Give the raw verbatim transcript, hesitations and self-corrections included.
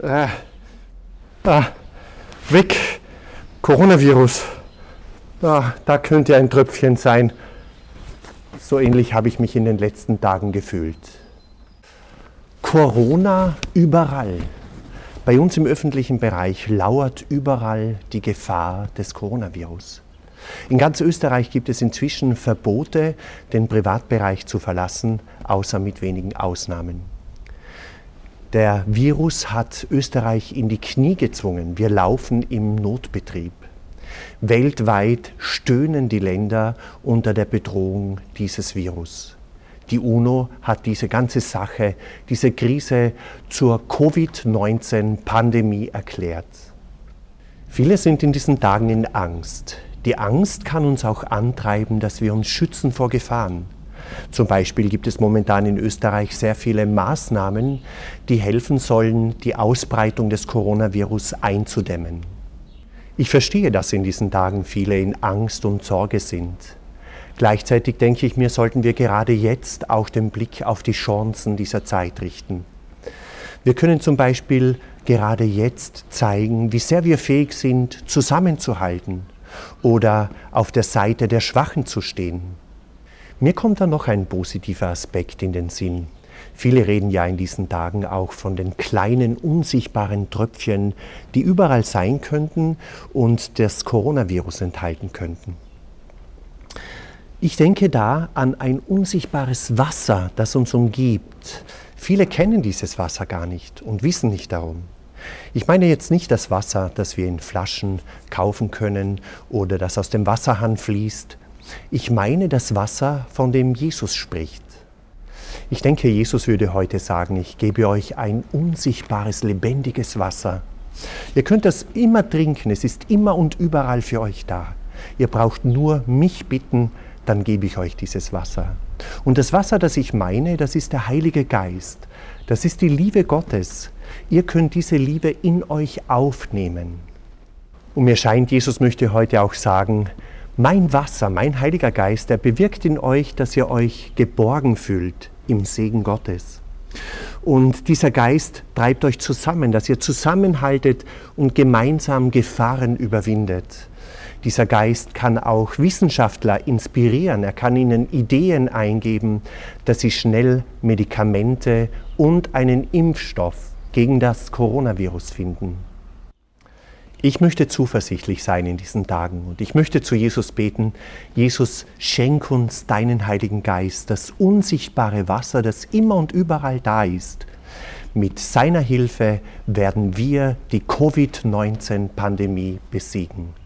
Äh, ah, weg! Coronavirus. Ah, da könnte ein Tröpfchen sein. So ähnlich habe ich mich in den letzten Tagen gefühlt. Corona überall. Bei uns im öffentlichen Bereich lauert überall die Gefahr des Coronavirus. In ganz Österreich gibt es inzwischen Verbote, den Privatbereich zu verlassen, außer mit wenigen Ausnahmen. Der Virus hat Österreich in die Knie gezwungen. Wir laufen im Notbetrieb. Weltweit stöhnen die Länder unter der Bedrohung dieses Virus. Die UNO hat diese ganze Sache, diese Krise zur Covid neunzehn Pandemie erklärt. Viele sind in diesen Tagen in Angst. Die Angst kann uns auch antreiben, dass wir uns schützen vor Gefahren. Zum Beispiel gibt es momentan in Österreich sehr viele Maßnahmen, die helfen sollen, die Ausbreitung des Coronavirus einzudämmen. Ich verstehe, dass in diesen Tagen viele in Angst und Sorge sind. Gleichzeitig denke ich mir, sollten wir gerade jetzt auch den Blick auf die Chancen dieser Zeit richten. Wir können zum Beispiel gerade jetzt zeigen, wie sehr wir fähig sind, zusammenzuhalten oder auf der Seite der Schwachen zu stehen. Mir kommt da noch ein positiver Aspekt in den Sinn. Viele reden ja in diesen Tagen auch von den kleinen, unsichtbaren Tröpfchen, die überall sein könnten und das Coronavirus enthalten könnten. Ich denke da an ein unsichtbares Wasser, das uns umgibt. Viele kennen dieses Wasser gar nicht und wissen nicht darum. Ich meine jetzt nicht das Wasser, das wir in Flaschen kaufen können oder das aus dem Wasserhahn fließt. Ich meine das Wasser, von dem Jesus spricht. Ich denke, Jesus würde heute sagen, ich gebe euch ein unsichtbares, lebendiges Wasser. Ihr könnt das immer trinken, es ist immer und überall für euch da. Ihr braucht nur mich bitten, dann gebe ich euch dieses Wasser. Und das Wasser, das ich meine, das ist der Heilige Geist. Das ist die Liebe Gottes. Ihr könnt diese Liebe in euch aufnehmen. Und mir scheint, Jesus möchte heute auch sagen, mein Wasser, mein Heiliger Geist, der bewirkt in euch, dass ihr euch geborgen fühlt im Segen Gottes. Und dieser Geist treibt euch zusammen, dass ihr zusammenhaltet und gemeinsam Gefahren überwindet. Dieser Geist kann auch Wissenschaftler inspirieren, er kann ihnen Ideen eingeben, dass sie schnell Medikamente und einen Impfstoff gegen das Coronavirus finden. Ich möchte zuversichtlich sein in diesen Tagen und ich möchte zu Jesus beten, Jesus, schenk uns deinen Heiligen Geist, das unsichtbare Wasser, das immer und überall da ist. Mit seiner Hilfe werden wir die Covid neunzehn Pandemie besiegen.